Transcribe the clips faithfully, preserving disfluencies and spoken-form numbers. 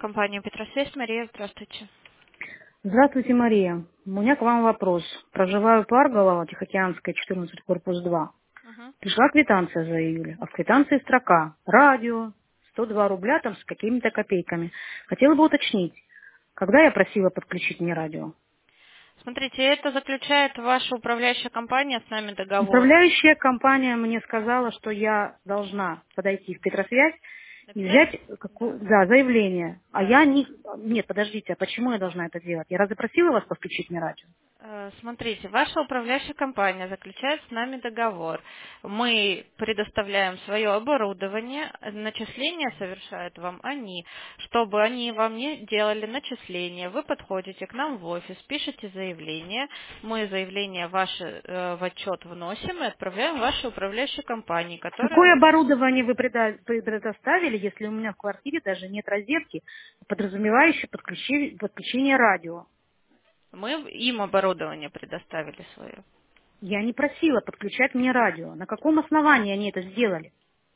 Компания Петросвязь, Мария, здравствуйте. Здравствуйте, Мария. У меня к вам вопрос. Проживаю Парголово, Тихоокеанская, четырнадцать, корпус два. Мгм. Пришла квитанция за июль, а в квитанции строка «Радио», сто два рубля там с какими-то копейками. Хотела бы уточнить, когда я просила подключить мне радио? Смотрите, это заключает ваша управляющая компания с нами договор. Управляющая компания мне сказала, что я должна подойти в Петросвязь и Написать? взять каку- Да. да, заявление. А Да. я не... Нет, подождите, а почему я должна это делать? Я разве просила вас подключить мне радио? Э, Смотрите, ваша управляющая компания заключает с нами договор. Мы предоставляем свое оборудование, начисления совершают вам они. Чтобы они вам не делали начисления, вы подходите к нам в офис, пишете заявление, мы заявление ваше э, в отчет вносим и отправляем вашей управляющей компании, Какое которая... оборудование вы преда- предоставили, если у меня в квартире даже нет розетки, подразумевающей подключи- подключение радио? Мы им оборудование предоставили свое. Я не просила подключать мне радио. На каком основании они это сделали?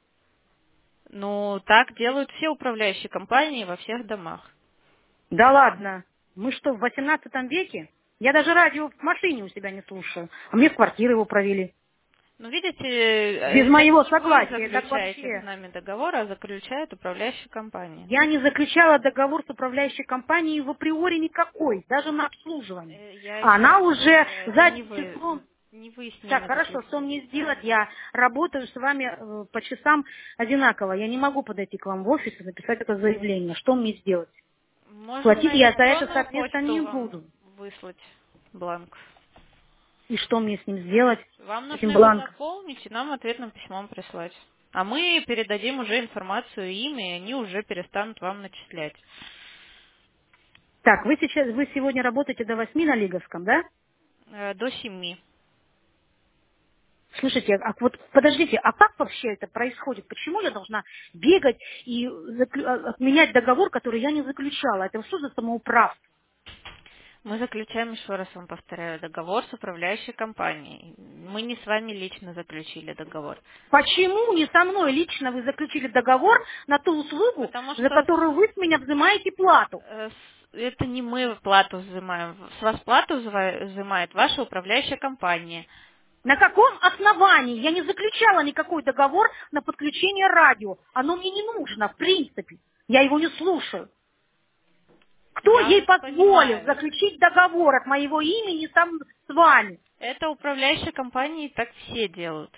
Ну, так делают все управляющие компании во всех домах. Да ладно. Мы что, в восемнадцатом веке? Я даже радио в машине у себя не слушаю. А мне в квартиру его провели. Ну, видите, Без это моего не вы согласия. Так заключаете с вообще. нами договор, а заключает управляющая компания. Я не заключала договор с управляющей компанией в априори никакой, даже на обслуживание. Э, Я А еще раз она уже повторяю, это не задним вы, числом. не вы с Так, ними хорошо, что заключали. мне сделать? Я работаю с вами э, по часам одинаково. Я не могу подойти к вам в офис и написать это заявление. Что мне сделать? Можем Платить на я за это, электронную соответственно, почту не вам буду. выслать бланк. И что мне с ним сделать, Вам с этим нужно его бланком? заполнить и нам ответным письмом прислать. А мы передадим уже информацию им, и они уже перестанут вам начислять. Так, вы сейчас, вы сегодня работаете до восьми на Лиговском, да? Э, До семи. Слушайте, а вот подождите, а как вообще это происходит? Почему я должна бегать и заклю- а, отменять договор, который я не заключала? Это что за самоуправство? Мы заключаем, еще раз вам повторяю, договор с управляющей компанией. Мы не с вами лично заключили договор. Почему не со мной лично вы заключили договор на ту услугу, Потому за что которую вы с меня взимаете плату? э, с- это не мы плату взимаем. С вас плату взыва- взимает ваша управляющая компания. На каком основании? Я не заключала никакой договор на подключение радио. Оно мне не нужно, в принципе. Я его не слушаю. Кто Я ей вас позволил понимаю. заключить договор от моего имени там с вами? Это управляющая компания, так все делают.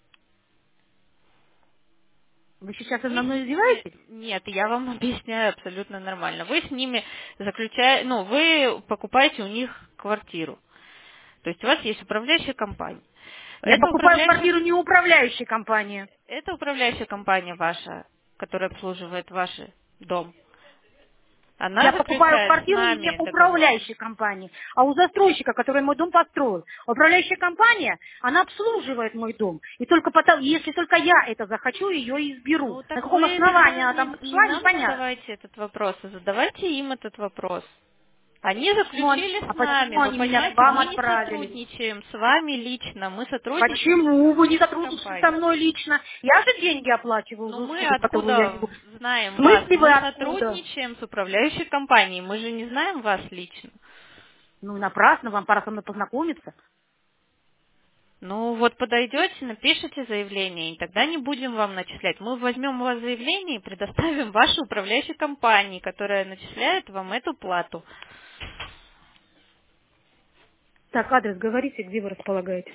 Вы сейчас Вы надо мной с ними... издеваетесь? Нет, я вам объясняю абсолютно нормально. Вы с ними заключаете... Ну, вы покупаете у них квартиру. То есть у вас есть управляющая компания. Я Это покупаю управляющая, квартиру не у управляющей компании. это управляющая компания ваша, которая обслуживает ваш дом. Она Я покупаю заключает с квартиру не нами у договор. управляющей компании, а у застройщика, который мой дом построил. Управляющая компания, она обслуживает мой дом. И только потом, если только я это захочу, ее и изберу. Ну На так каком вы основании решай- она не, там не пришла, нам непонятно. задавайте этот вопрос, а задавайте им этот вопрос. Они Почему они, заключили а с нами, почему вы они меня к понимаете, вам мы не отправили? сотрудничаем с вами лично, мы сотрудничаем с Почему вы не управляющей сотрудничаете со компанией. мной лично? Я же деньги оплачиваю Ну за мы услугу, которую я не откуда буду. В знаем вас? смысле вы Мы откуда? сотрудничаем с управляющей компанией, мы же не знаем вас лично. Ну, напрасно, вам пора со мной познакомиться. Ну вот подойдете, напишите заявление, и тогда не будем вам начислять. Мы возьмем у вас заявление и предоставим вашей управляющей компании, которая начисляет вам эту плату. Так, адрес говорите, где вы располагаетесь.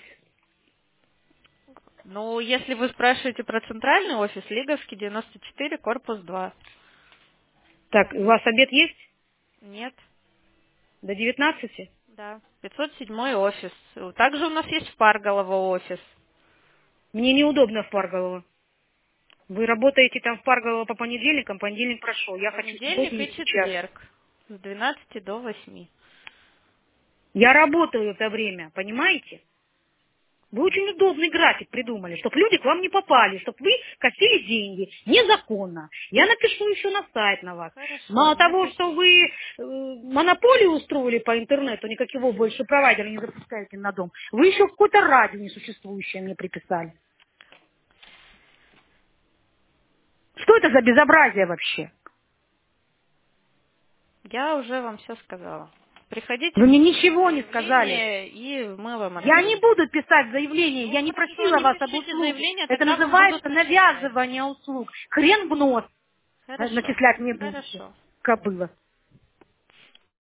Ну, если вы спрашиваете про центральный офис, Лиговский, девяносто четыре, корпус два. Так, у вас обед есть? Нет, До девятнадцати? да, пятьсот седьмой офис. Также у нас есть в Парголово офис. Мне неудобно в Парголово. Вы работаете там в Парголово по понедельникам, понедельник прошел. Я хочу Понедельник сегодня и и сейчас. четверг с двенадцати до восьми. Я работаю в это время, понимаете? Вы очень удобный график придумали, чтобы люди к вам не попали, чтобы вы косили деньги незаконно. Я напишу еще на сайт на вас. Хорошо, Мало того, что напишите. вы э, монополию устроили по интернету, никакого больше провайдера не запускаете на дом, вы еще какое-то радио несуществующее мне приписали. Что это за безобразие вообще? Я уже вам все сказала. Приходите. Вы мне ничего не сказали. И мы вам Я не буду писать заявление, ну, я не хорошо, просила не вас об пишите услуге. заявление, Это тогда вам называется будут начислять. навязывание услуг. Хрен в нос. Хорошо. Начислять мне будете. Хорошо. Кобыла.